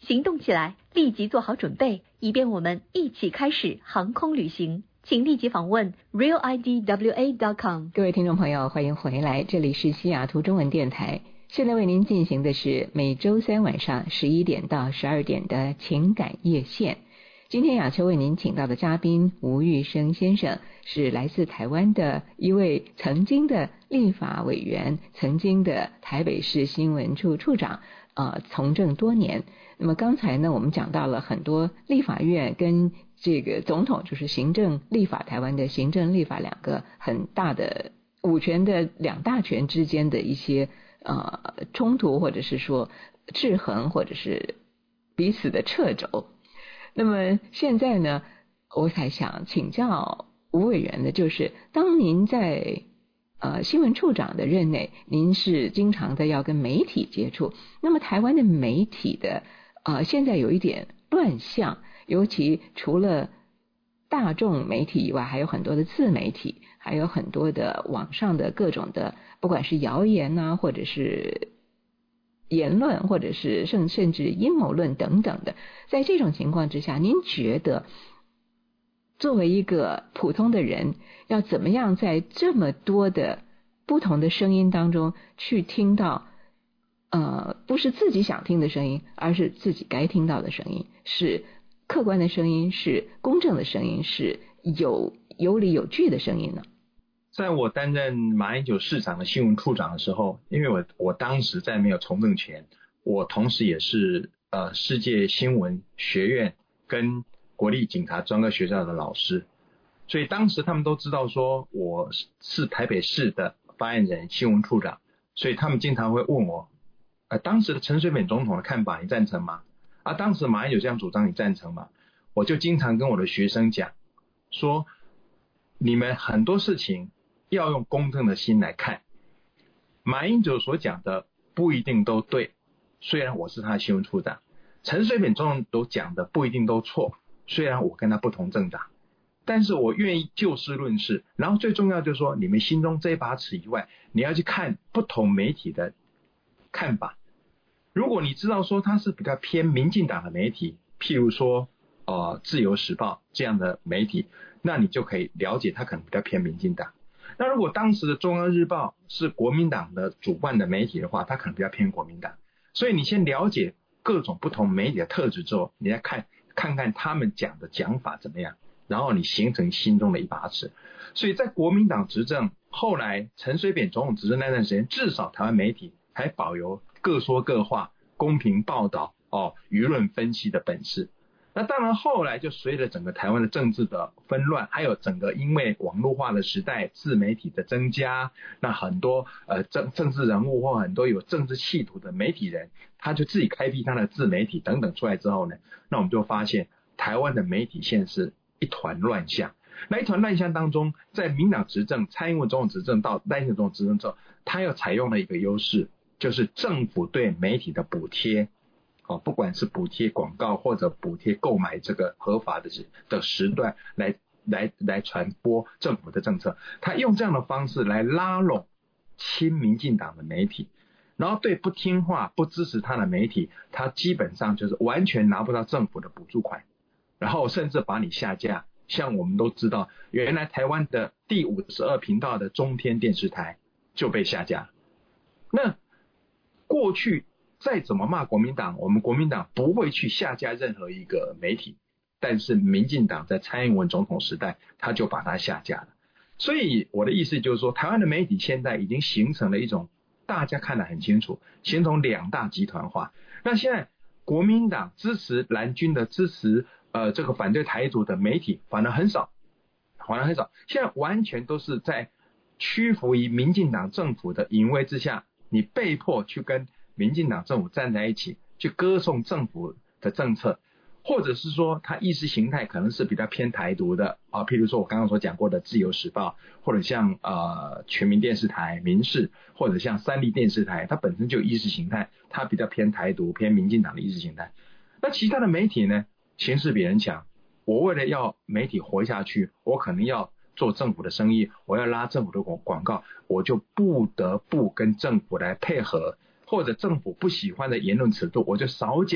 行动起来，立即做好准备，以便我们一起开始航空旅行。请立即访问 real I D W A dot com。 各位听众朋友，欢迎回来，这里是西雅图中文电台，现在为您进行的是每周三晚上十一点到十二点的情感夜线。今天雅秋为您请到的嘉宾吴玉生先生是来自台湾的一位曾经的立法委员，曾经的台北市新闻处处长，呃，从政多年。那么刚才呢，我们讲到了很多立法院跟这个总统，就是行政立法，台湾的行政立法两个很大的五权的两大权之间的一些呃冲突，或者是说制衡，或者是彼此的掣肘。那么现在呢，我才想请教吴委员的就是，当您在呃新闻处长的任内，您是经常的要跟媒体接触，那么台湾的媒体的呃现在有一点乱象，尤其除了大众媒体以外，还有很多的自媒体，还有很多的网上的各种的，不管是谣言啊，或者是言论，或者是甚甚至阴谋论等等的。在这种情况之下，您觉得作为一个普通的人，要怎么样在这么多的不同的声音当中去听到呃，不是自己想听的声音，而是自己该听到的声音，是客观的声音，是公正的声音，是有有理有据的声音呢？ 在我担任马英九市长的新闻处长的时候，因为我我当时在没有从政前，我同时也是呃世界新闻学院跟国立警察专科学校的老师，所以当时他们都知道说我是台北市的发言人、新闻处长，所以他们经常会问我，呃，当时的陈水扁总统的看法你赞成吗？啊，当时马英九这样主张你赞成吗？我就经常跟我的学生讲说，你们很多事情要用公正的心来看，马英九所讲的不一定都对，虽然我是他的新闻处长，陈水扁总统都讲的不一定都错，虽然我跟他不同政党，但是我愿意就事论事。然后最重要就是说，你们心中这一把尺以外，你要去看不同媒体的看法。如果你知道说他是比较偏民进党的媒体，譬如说呃自由时报这样的媒体，那你就可以了解他可能比较偏民进党。那如果当时的中央日报是国民党的主办的媒体的话，他可能比较偏国民党。所以你先了解各种不同媒体的特质之后，你再看看看他们讲的讲法怎么样，然后你形成心中的一把尺。所以在国民党执政，后来陈水扁总统执政那段时间，至少台湾媒体还保有各说各话、公平报道、哦舆论分析的本事。那当然后来就随着整个台湾的政治的纷乱，还有整个因为网络化的时代，自媒体的增加，那很多呃政政治人物或很多有政治企图的媒体人，他就自己开辟他的自媒体等等出来之后呢，那我们就发现台湾的媒体现在是一团乱象。那一团乱象当中，在民党执政、蔡英文总统执政到赖清德总统执政之后，他又采用了一个优势，就是政府对媒体的补贴。哦，不管是补贴广告或者补贴购买这个合法的的时段来来来传播政府的政策，他用这样的方式来拉拢亲民进党的媒体，然后对不听话、不支持他的媒体，他基本上就是完全拿不到政府的补助款，然后甚至把你下架。像我们都知道，原来台湾的第五十二频道的中天电视台就被下架。那过去再怎么骂国民党，我们国民党不会去下架任何一个媒体，但是民进党在蔡英文总统时代，他就把它下架了。所以我的意思就是说，台湾的媒体现在已经形成了一种大家看得很清楚，形成两大集团化。那现在国民党支持蓝军的、支持呃这个反对台独的媒体反而很少，反而很少。现在完全都是在屈服于民进党政府的淫威之下，你被迫去跟民进党政府站在一起，去歌颂政府的政策，或者是说他意识形态可能是比较偏台独的啊，譬如说我刚刚所讲过的自由时报，或者像呃全民电视台、民视，或者像三立电视台，它本身就有意识形态，它比较偏台独、偏民进党的意识形态。那其他的媒体呢，形势比人强，我为了要媒体活下去，我可能要做政府的生意，我要拉政府的广告，我就不得不跟政府来配合，或者政府不喜欢的言论尺度，我就少讲，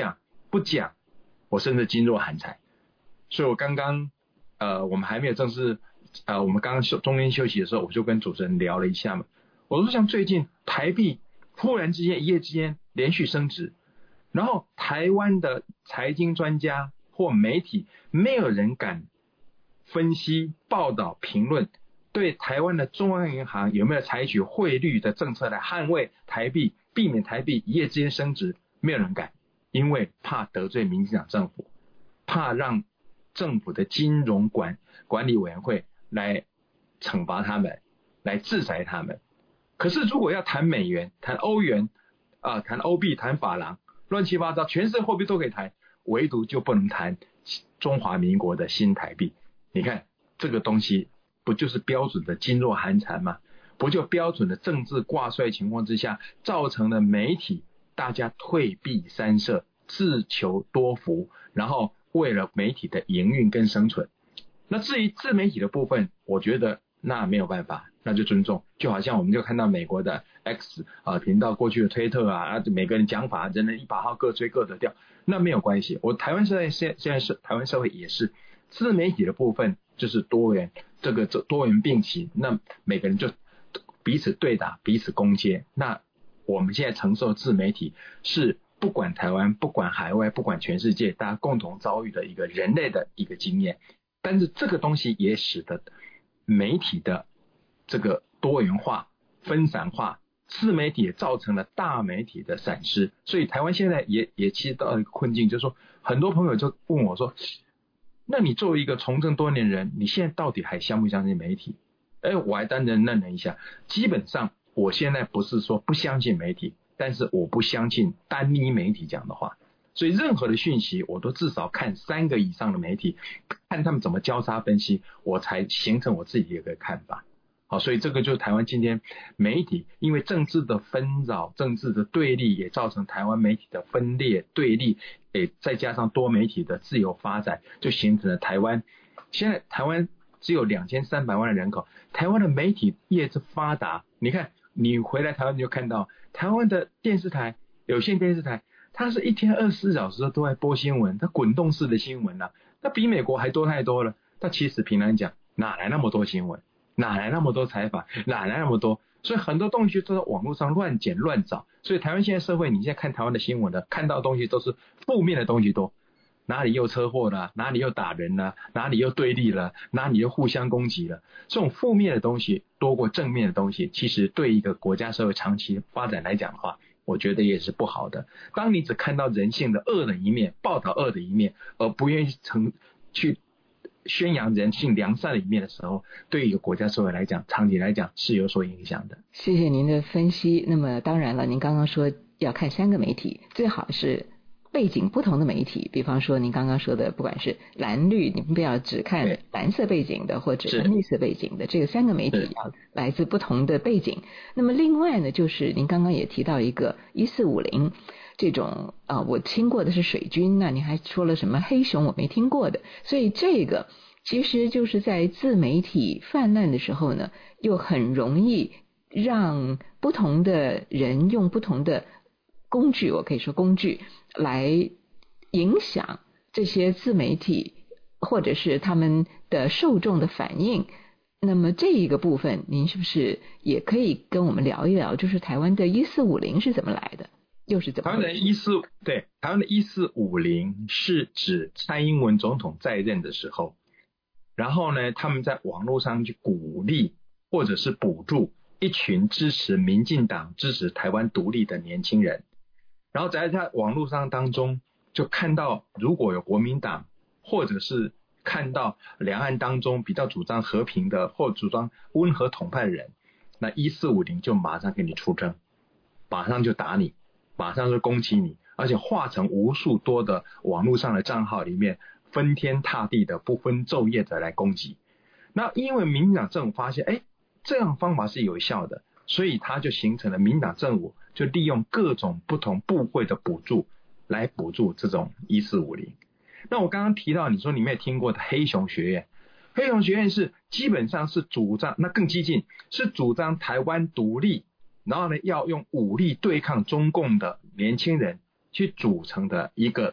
不讲，我甚至噤若寒蝉。所以我刚刚呃，我们还没有正式呃，我们刚刚休中间休息的时候，我就跟主持人聊了一下嘛。我说像最近台币忽然之间一夜之间连续升值，然后台湾的财经专家或媒体没有人敢分析、报道、评论对台湾的中央银行有没有采取汇率的政策来捍卫台币，避免台币一夜之间升值，没有人敢，因为怕得罪民进党政府，怕让政府的金融管管理委员会来惩罚他们，来制裁他们。可是如果要谈美元、谈欧元啊、谈欧币、谈法郎，乱七八糟，全世界货币都可以谈，唯独就不能谈中华民国的新台币。你看这个东西不就是标准的噤若寒蝉吗？不就标准的政治挂帅情况之下造成了媒体大家退避三舍，自求多福，然后为了媒体的营运跟生存。那至于自媒体的部分，我觉得那没有办法，那就尊重。就好像我们就看到美国的 X 啊频道，过去的推特啊，每个人讲法人人一把号，各吹各的调，那没有关系。我台湾社会现现在是台湾社会也是自媒体的部分，就是多元这个多元并齐，那每个人就彼此对打，彼此攻讦。那我们现在承受自媒体是不管台湾、不管海外、不管全世界，大家共同遭遇的一个人类的一个经验。但是这个东西也使得媒体的这个多元化、分散化，自媒体也造成了大媒体的闪失。所以台湾现在也也其实到了一个困境，就是说很多朋友就问我说，那你作为一个从政多年人，你现在到底还相不相信媒体？哎，我还单纯愣了一下，基本上我现在不是说不相信媒体，但是我不相信单一媒体讲的话。所以任何的讯息我都至少看三个以上的媒体，看他们怎么交叉分析，我才形成我自己的一个看法。好，所以这个就是台湾今天媒体因为政治的纷扰、政治的对立，也造成台湾媒体的分裂对立，也再加上多媒体的自由发展，就形成了台湾现在台湾只有两千三百万的人口，台湾的媒体业之发达。你看你回来台湾你就看到台湾的电视台、有线电视台，它是一天二十四小时都在播新闻，它滚动式的新闻啊，它比美国还多太多了。但其实平常讲，哪来那么多新闻？哪来那么多采访？哪来那么多？所以很多东西都在网络上乱捡乱找。所以台湾现在社会，你现在看台湾的新闻的，看到的东西都是负面的东西多，哪里又车祸了，哪里又打人了，哪里又对立了，哪里又互相攻击了。这种负面的东西多过正面的东西，其实对一个国家社会长期发展来讲的话，我觉得也是不好的。当你只看到人性的恶的一面，报道恶的一面，而不愿意成去宣扬人性良善的一面的时候，对一个国家社会来讲，长期来讲是有所影响的。 谢谢您的分析。那么当然了，您刚刚说要看三个媒体，最好是背景不同的媒体，比方说您刚刚说的，不管是蓝绿，你们不要只看蓝色背景的或者是绿色背景的，这个三个媒体要来自不同的背景。那么另外呢，就是您刚刚也提到一个一四五零这种啊、呃，我听过的是水军，那你还说了什么黑熊，我没听过的。所以这个其实就是在自媒体泛滥的时候呢，又很容易让不同的人用不同的工具，我可以说工具来影响这些自媒体或者是他们的受众的反应。那么这一个部分您是不是也可以跟我们聊一聊，就是台湾的一四五零是怎么来的，又是怎么回事？ 台湾的一四对台湾的一四五零是指蔡英文总统在任的时候，然后呢他们在网络上去鼓励或者是补助一群支持民进党、支持台湾独立的年轻人，然后在在网络上当中就看到如果有国民党或者是看到两岸当中比较主张和平的或主张温和统派的人，那一四五零就马上给你出征，马上就打你，马上就攻击你，而且化成无数多的网络上的账号里面分天踏地的不分昼夜的来攻击。那因为民进党政府发现哎，这样方法是有效的，所以它就形成了民进党政府就利用各种不同部会的补助来补助这种一四五零。那我刚刚提到你说你没有听过的黑熊学院，黑熊学院是基本上是主张，那更激进，是主张台湾独立，然后呢要用武力对抗中共的年轻人去组成的一个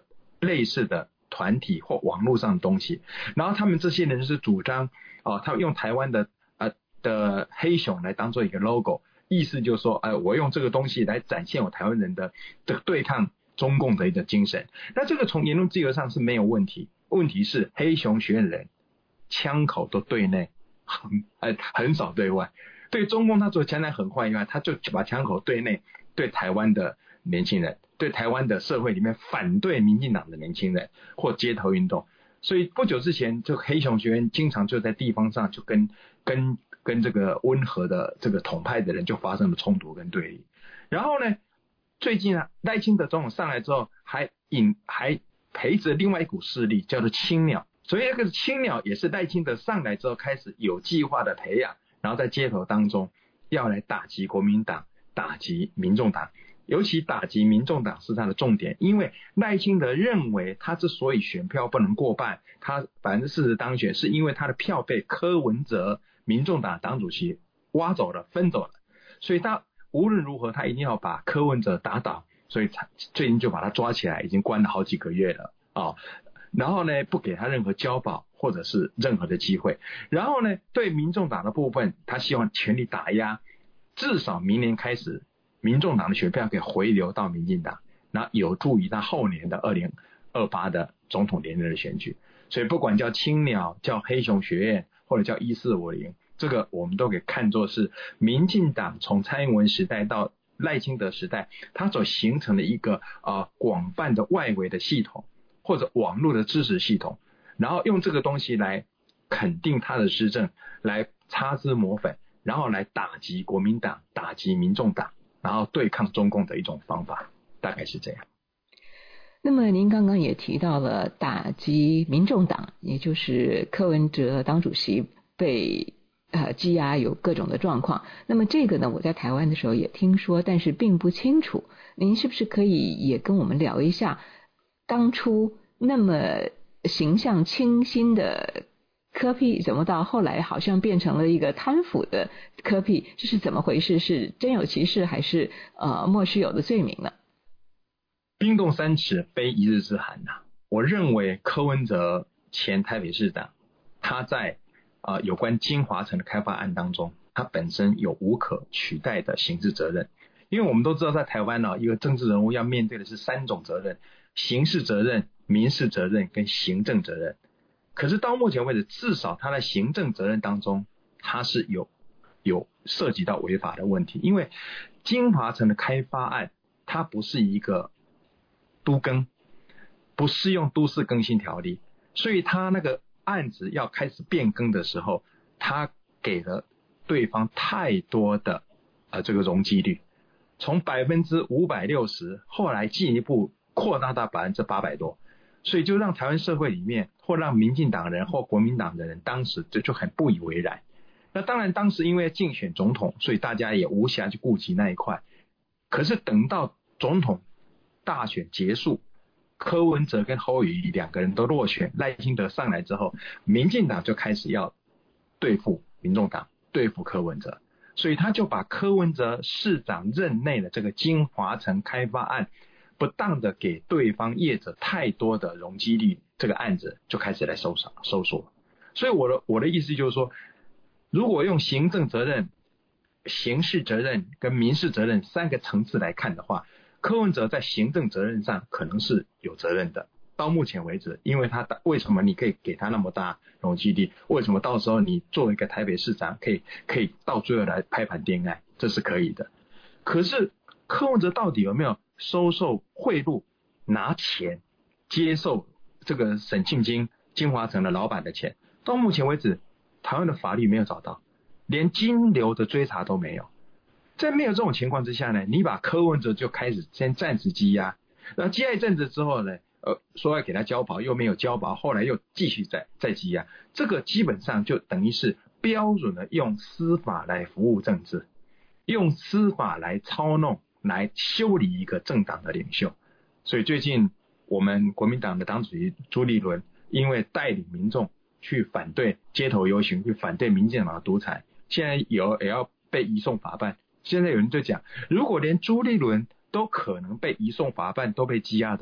类似的团体或网络上的东西，然后他们这些人是主张哦，他们用台湾的呃的黑熊来当做一个 logo， 意思就是说，呃，我用这个东西来展现我台湾人的这个对抗中共的一个精神。那这个从言论自由上是没有问题，问题是黑熊学院人枪口都对内，很很很少对外。对中共他除了强弹很坏以外，他就把枪口对内，对台湾的年轻人，对台湾的社会里面反对民进党的年轻人或街头运动。所以不久之前，就黑熊学院经常就在地方上就跟跟跟这个温和的这个统派的人就发生了冲突跟对立。然后呢，最近啊，赖清德总统上来之后，还引还陪着另外一股势力叫做青鸟。所以那个青鸟也是赖清德上来之后开始有计划的培养，然后在街头当中要来打击国民党，打击民众党。尤其打击民众党是他的重点，因为赖清德认为他之所以选票不能过半，他百分之四十当选，是因为他的票被柯文哲民众党党主席挖走了，分走了，所以他无论如何他一定要把柯文哲打倒，所以最近就把他抓起来，已经关了好几个月了啊、哦。然后呢，不给他任何交保或者是任何的机会。然后呢，对民众党的部分，他希望全力打压，至少明年开始，民众党的选票可以回流到民进党，那有助于他后年的二零二八的总统连任的选举。所以不管叫青鸟、叫黑熊学院或者叫一四五零，这个我们都可以看作是民进党从蔡英文时代到赖清德时代，它所形成的一个呃广泛的外围的系统或者网络的支持系统，然后用这个东西来肯定他的施政，来擦脂抹粉，然后来打击国民党、打击民众党，然后对抗中共的一种方法，大概是这样。 那么您刚刚也提到了打击民众党，也就是柯文哲党主席被呃羁押有各种的状况。那么这个呢，我在台湾的时候也听说，但是并不清楚。您是不是可以也跟我们聊一下，当初那么形象清新的柯 P 怎么到后来好像变成了一个贪腐的柯 P， 这是怎么回事？是真有其事还是呃莫须有的罪名呢？ 冰冻三尺非一日之寒呐、啊！我认为柯文哲前台北市长，他在呃有关金华城的开发案当中，他本身有无可取代的刑事责任。因为我们都知道，在台湾呢、啊，一个政治人物要面对的是三种责任：刑事责任、民事责任跟行政责任。可是到目前为止，至少他在行政责任当中，他是有有涉及到违法的问题。因为金华城的开发案，它不是一个都更，不适用都市更新条例，所以他那个案子要开始变更的时候，他给了对方太多的呃这个容积率，从百分之五百六十，后来进一步扩大到百分之八百多，所以就让台湾社会里面，或让民进党人或国民党的人，当时就就很不以为然。那当然，当时因为竞选总统，所以大家也无暇去顾及那一块。可是等到总统大选结束，柯文哲跟侯友宜两个人都落选，赖清德上来之后，民进党就开始要对付民众党，对付柯文哲，所以他就把柯文哲市长任内的这个金华城开发案，不当的给对方业者太多的容积率，这个案子就开始来收收收缩。所以我的我的意思就是说，如果用行政责任、刑事责任跟民事责任三个层次来看的话，柯文哲在行政责任上可能是有责任的。到目前为止，因为他为什么你可以给他那么大容积率？为什么到时候你作为一个台北市长，可以可以到最后来拍板定案？这是可以的。可是柯文哲到底有没有收受贿赂、拿钱、接受这个沈庆金、金华城的老板的钱？到目前为止，台湾的法律没有找到，连金流的追查都没有。在没有这种情况之下呢，你把柯文哲就开始先暂时羁押，然后羁押一阵子之后呢，呃，说要给他交保，又没有交保，后来又继续再再羁押，这个基本上就等于是标准的用司法来服务政治，用司法来操弄，来修理一个政党的领袖。所以最近我们国民党的党主席朱立伦，因为带领民众去反对街头游行，去反对民进党的独裁，现在有也要被移送法办。现在有人就讲，如果连朱立伦都可能被移送法办，都被羁押的话，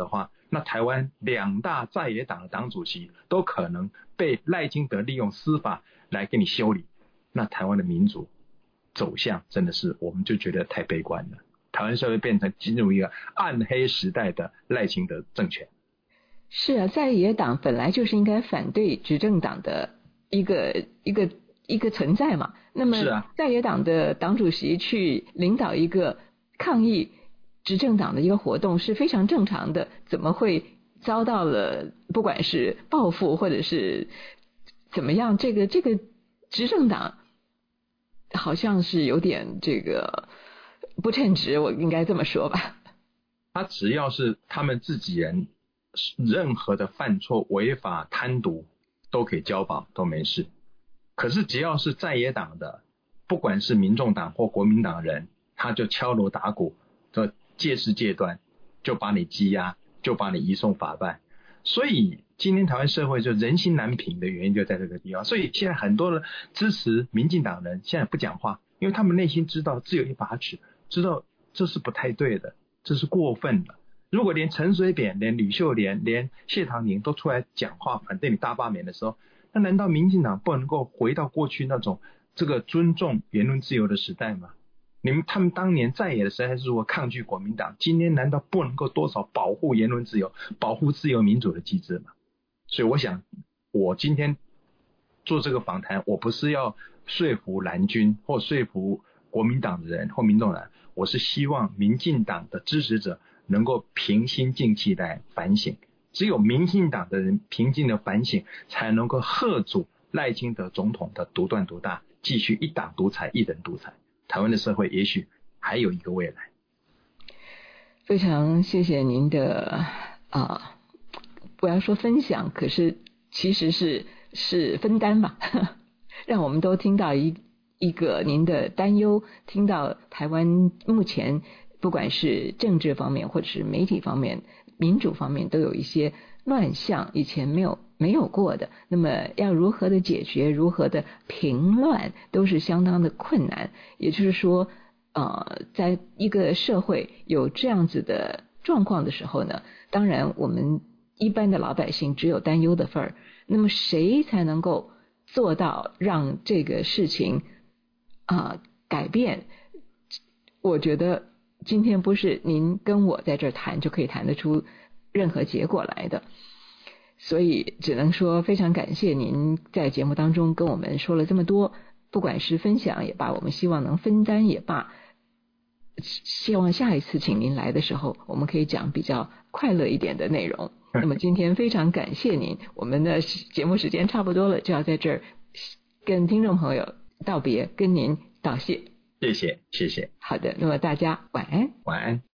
那台湾两大在野党的党主席都可能被赖清德利用司法来给你修理，那台湾的民主走向真的是，我们就觉得太悲观了。台湾社会变成进入一个暗黑时代的赖清德政权。 是啊，在野党本来就是应该反对执政党的一个一个一个存在嘛。那么在野党的党主席去领导一个抗议执政党的一个活动是非常正常的，怎么会遭到了不管是报复或者是怎么样？这个这个执政党好像是有点这个不称职，我应该这么说吧。 他只要是他们自己人任何的犯错、违法、贪渎都可以交保，都没事。可是只要是在野党的，不管是民众党或国民党的人，他就敲锣打鼓，就借势借断，就把你羁押，就把你移送法办。所以今天台湾社会就人心难平的原因就在这个地方。所以现在很多的支持民进党人现在不讲话，因为他们内心知道只有一把尺，知道这是不太对的，这是过分的。如果连陈水扁、连吕秀莲、连谢长廷都出来讲话反对你大罢免的时候，那难道民进党不能够回到过去那种这个尊重言论自由的时代吗？你们他们当年在野的时代是如何抗拒国民党，今天难道不能够多少保护言论自由、保护自由民主的机制吗？所以我想，我今天做这个访谈，我不是要说服蓝军或说服国民党的人或民众人，我是希望民进党的支持者能够平心静气来反省。只有民进党的人平静的反省，才能够吓阻赖清德总统的独断独大，继续一党独裁、一人独裁。台湾的社会也许还有一个未来。 非常谢谢您的啊，不要说分享，可是其实是是分担吧，让我们都听到一一个您的担忧，听到台湾目前不管是政治方面或者是媒体方面、民主方面都有一些乱象，以前没有没有过的。那么要如何的解决，如何的平乱，都是相当的困难。也就是说，呃，在一个社会有这样子的状况的时候呢，当然我们一般的老百姓只有担忧的份儿。那么谁才能够做到让这个事情啊、呃、改变？我觉得今天不是您跟我在这儿谈就可以谈得出任何结果来的，所以只能说非常感谢您在节目当中跟我们说了这么多，不管是分享也罢，我们希望能分担也罢，希望下一次请您来的时候，我们可以讲比较快乐一点的内容。那么今天非常感谢您，我们的节目时间差不多了，就要在这儿跟听众朋友道别，跟您道谢。 谢谢，谢谢。 好的，那么大家晚安。 晚安。